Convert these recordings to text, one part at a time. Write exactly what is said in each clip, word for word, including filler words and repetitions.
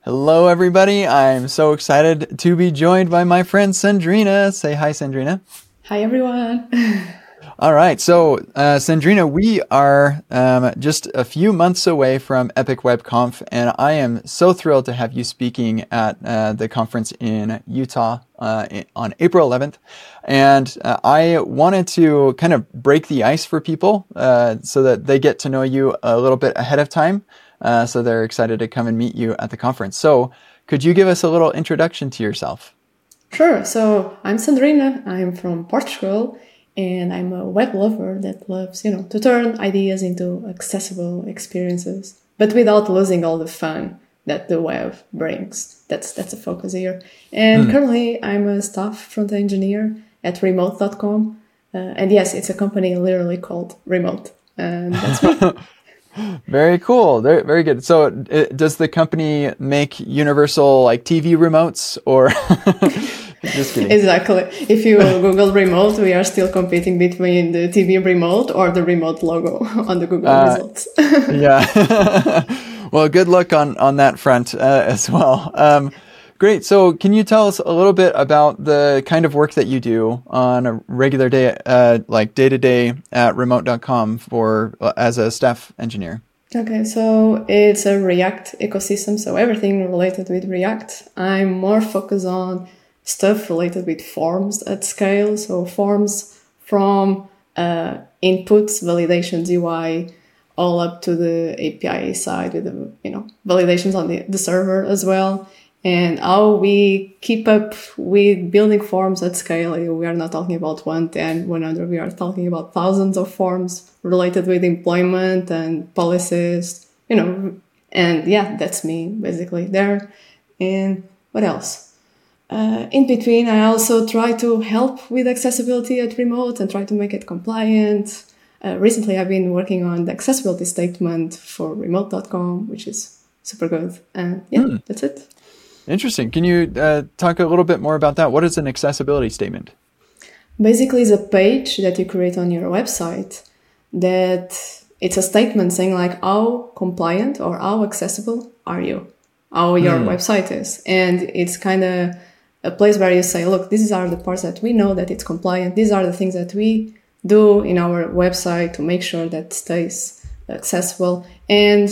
Hello, everybody. I'm so excited to be joined by my friend Sandrina. Say hi, Sandrina. Hi, everyone. All right. So, uh, Sandrina, we are um, just a few months away from Epic Web Conf, and I am so thrilled to have you speaking at uh, the conference in Utah uh, on April eleventh. And uh, I wanted to kind of break the ice for people uh, so that they get to know you a little bit ahead of time. Uh, so they're excited to come and meet you at the conference. So could you give us a little introduction to yourself? Sure. So I'm Sandrina. I'm from Portugal, and I'm a web lover that loves, you know, to turn ideas into accessible experiences, but without losing all the fun that the web brings. That's that's a focus here. And mm. currently, I'm a staff front engineer at remote dot com. Uh, and yes, it's a company literally called Remote. And that's me. Very cool. Very, very good. So it, does the company make universal like T V remotes or just kidding? Exactly. If you Google remote, we are still competing between the T V remote or the remote logo on the Google uh, results. Yeah. Well, good luck on, on that front uh, as well. Um, Great. So can you tell us a little bit about the kind of work that you do on a regular day, uh, like day to day at remote dot com for uh, as a staff engineer? Okay, so it's a React ecosystem, so everything related with React. I'm more focused on stuff related with forms at scale. So forms from uh, inputs, validations, U I, all up to the A P I side with the, you know, validations on the, the server as well. And how we keep up with building forms at scale. We are not talking about one, ten, one hundred. We are talking about thousands of forms related with employment and policies, you know. And yeah, that's me basically there. And what else? Uh, in between, I also try to help with accessibility at Remote and try to make it compliant. Uh, recently, I've been working on the accessibility statement for remote dot com, which is super good. And yeah, mm. that's it. Interesting. Can you uh, talk a little bit more about that? What is an accessibility statement? Basically, it's a page that you create on your website that it's a statement saying like how compliant or how accessible are you, how your mm. website is. And it's kind of a place where you say, look, these are the parts that we know that it's compliant. These are the things that we do in our website to make sure that it stays accessible. And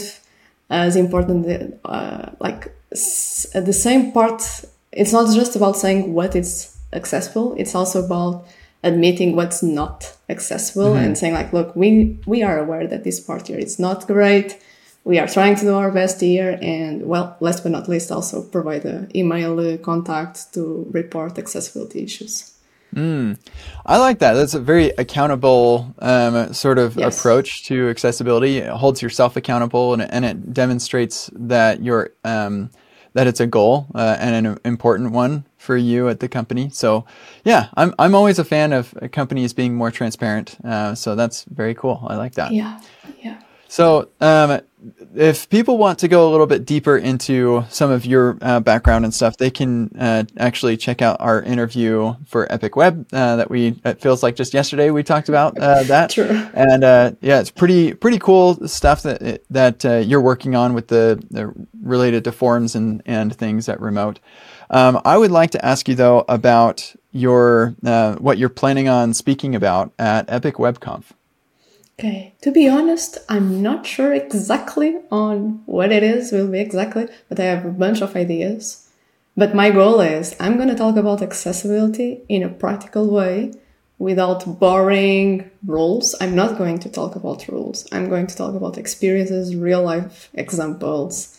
as important, uh, like, at the same part, it's not just about saying what is accessible. It's also about admitting what's not accessible mm-hmm. and saying like, look, we, we are aware that this part here is not great. We are trying to do our best here. And well, last but not least, also provide an email contact to report accessibility issues. Mm. I like that. That's a very accountable um, sort of yes. approach to accessibility. It holds yourself accountable, and, and it demonstrates that you're um, that it's a goal uh, and an important one for you at the company. So, yeah, I'm I'm always a fan of companies being more transparent. Uh, so that's very cool. I like that. Yeah, yeah. So, um, if people want to go a little bit deeper into some of your uh, background and stuff, they can uh, actually check out our interview for Epic Web uh, that we, it feels like just yesterday we talked about uh, that. True. And uh, yeah, it's pretty pretty cool stuff that that uh, you're working on with the, the related to forms and, and things at Remote. Um, I would like to ask you though about your uh, what you're planning on speaking about at Epic Web Conf. Okay, to be honest, I'm not sure exactly on what it is, will be exactly, but I have a bunch of ideas. But my goal is I'm going to talk about accessibility in a practical way without boring rules. I'm not going to talk about rules. I'm going to talk about experiences, real life examples.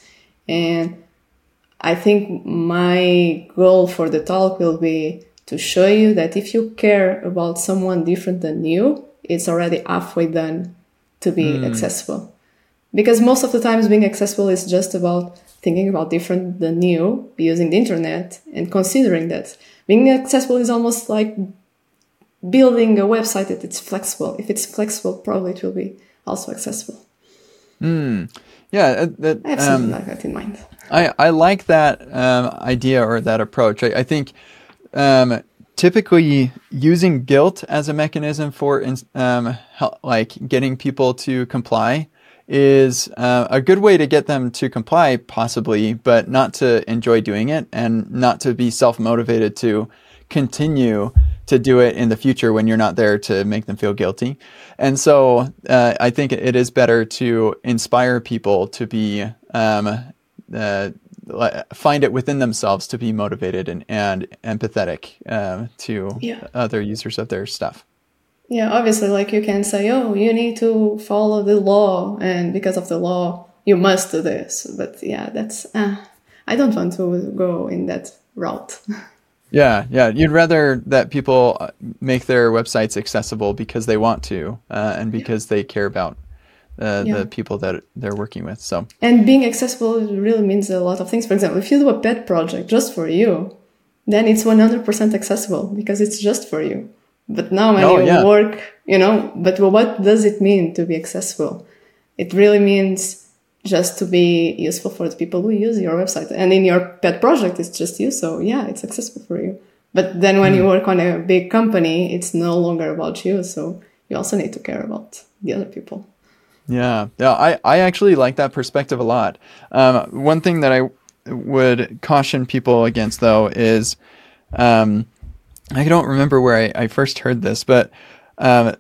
And I think my goal for the talk will be to show you that if you care about someone different than you, it's already halfway done to be mm. accessible. Because most of the times being accessible is just about thinking about different than you, using the internet and considering that. Being accessible is almost like building a website that it's flexible. If it's flexible, probably it will be also accessible. Mm. Yeah, that, I have something um, like that in mind. I, I like that um, idea or that approach. I, I think um, typically using guilt as a mechanism for um, help, like getting people to comply is uh, a good way to get them to comply, possibly, but not to enjoy doing it and not to be self-motivated to continue to do it in the future when you're not there to make them feel guilty. And so uh, I think it is better to inspire people to be, um, uh, find it within themselves to be motivated and, and empathetic uh, to yeah. other users of their stuff. Yeah, obviously, like you can say, oh, you need to follow the law, and because of the law, you must do this. But yeah, that's, uh, I don't want to go in that route. Yeah, yeah. You'd rather that people make their websites accessible because they want to, uh, and because yeah. they care about uh, yeah. the people that they're working with. So, and being accessible really means a lot of things. For example, if you do a pet project just for you, then it's one hundred percent accessible because it's just for you. But now when oh, you yeah. work, you know, but what does it mean to be accessible? It really means just to be useful for the people who use your website. And in your pet project, it's just you. So yeah, it's accessible for you. But then when mm. you work on a big company, it's no longer about you. So you also need to care about the other people. Yeah. Yeah. I, I actually like that perspective a lot. Um, one thing that I would caution people against, though, is, um, I don't remember where I, I first heard this, but um,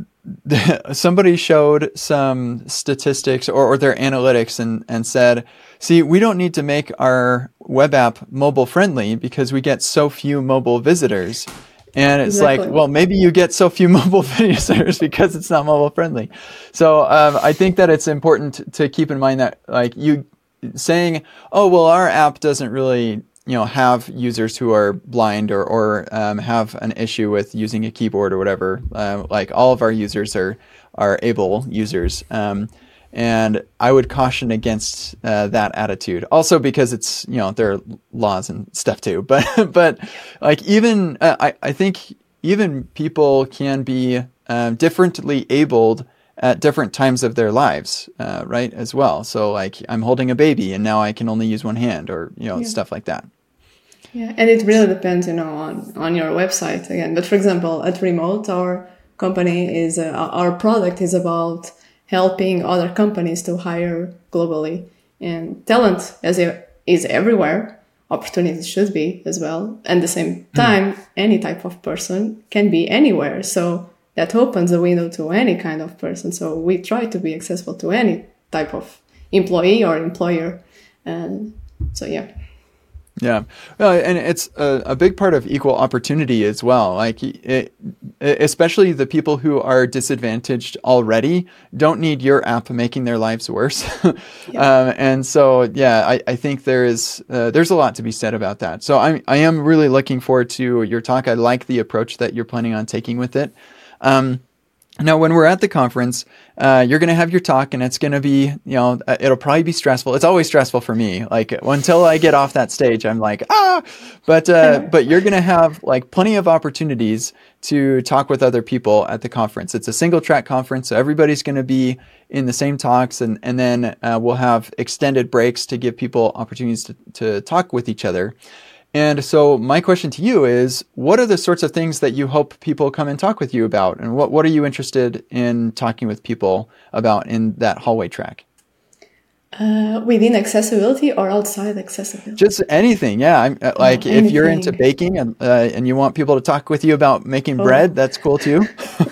somebody showed some statistics or, or their analytics and, and said, see, we don't need to make our web app mobile friendly because we get so few mobile visitors. And it's exactly. like, well, maybe you get so few mobile visitors because it's not mobile friendly. So um, I think that it's important to keep in mind that, like, you saying, oh, well, our app doesn't really, you know, have users who are blind or, or um, have an issue with using a keyboard or whatever. Uh, like all of our users are, are able users. Um, and I would caution against uh, that attitude. Also because it's, you know, there are laws and stuff too. But, but like even, uh, I, I think even people can be um, differently abled at different times of their lives, uh, right, as well. So like I'm holding a baby and now I can only use one hand or, you know, yeah. stuff like that. Yeah, and it really depends, you know, on, on your website again. But for example, at Remote, our company is, uh, our product is about helping other companies to hire globally. And talent as it is everywhere, opportunities should be as well. And at the same time, mm. any type of person can be anywhere. So that opens a window to any kind of person. So we try to be accessible to any type of employee or employer. And so, yeah. Yeah. Well, and it's a, a big part of equal opportunity as well. Like, it, especially the people who are disadvantaged already don't need your app making their lives worse. Yeah. um, and so, yeah, I, I think there is, uh, there's a lot to be said about that. So I, I am really looking forward to your talk. I like the approach that you're planning on taking with it. Um, Now, when we're at the conference, uh, you're going to have your talk and it's going to be, you know, it'll probably be stressful. It's always stressful for me. Like until I get off that stage, I'm like, ah, but, uh, but you're going to have like plenty of opportunities to talk with other people at the conference. It's a single track conference. So everybody's going to be in the same talks and, and then uh, we'll have extended breaks to give people opportunities to, to talk with each other. And so my question to you is, what are the sorts of things that you hope people come and talk with you about? And what, what are you interested in talking with people about in that hallway track? Uh, within accessibility or outside accessibility? Just anything, yeah. I'm, uh, like oh, if you're into baking and, uh, and you want people to talk with you about making oh. bread, that's cool too.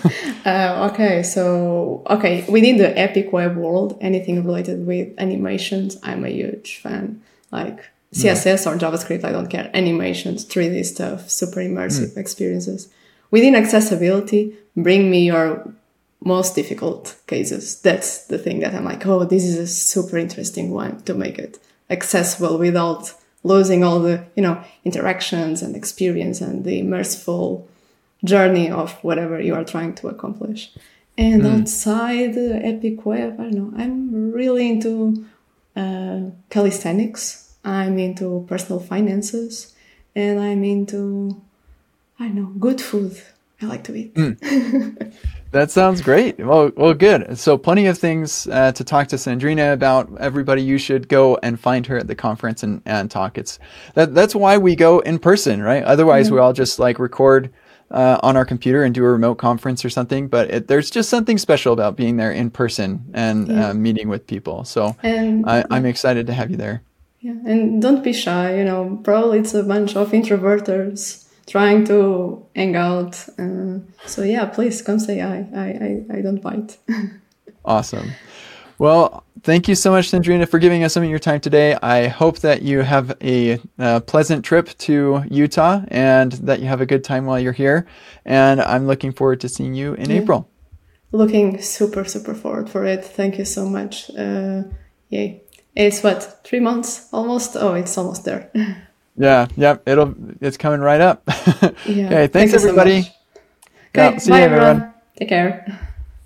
uh, okay, so, okay, within the Epic Web world, anything related with animations, I'm a huge fan. Like, C S S or JavaScript, I don't care. Animations, three D stuff, super immersive mm. experiences. Within accessibility, bring me your most difficult cases. That's the thing that I'm like, oh, this is a super interesting one to make it accessible without losing all the, you know, interactions and experience and the immersive journey of whatever you are trying to accomplish. And mm. outside the Epic Web, I don't know, I'm really into uh, calisthenics. I'm into personal finances, and I'm into, I don't know, good food. I like to eat. Mm. That sounds great. Well, well, good. So plenty of things uh, to talk to Sandrina about. Everybody, you should go and find her at the conference and, and talk. It's that. That's why we go in person, right? Otherwise, mm-hmm. we all just like record uh, on our computer and do a remote conference or something, but it, there's just something special about being there in person and Yeah. uh, meeting with people. So And I, I'm excited to have you there. yeah, and don't be shy. You know, probably it's a bunch of introverters trying to hang out. Uh, so yeah, please come say hi. I I, I don't bite. Awesome. Well, thank you so much, Sandrina, for giving us some of your time today. I hope that you have a, uh pleasant trip to Utah and that you have a good time while you're here. And I'm looking forward to seeing you in Yeah. April. Looking super super forward for it. Thank you so much. Uh, yay! It's what, three months almost. Oh, it's almost there. Yeah, yep, it'll it's coming right up. Yeah. Okay, Thank thanks you so everybody. much. Okay, Yeah, see bye you everyone. everyone. Take care.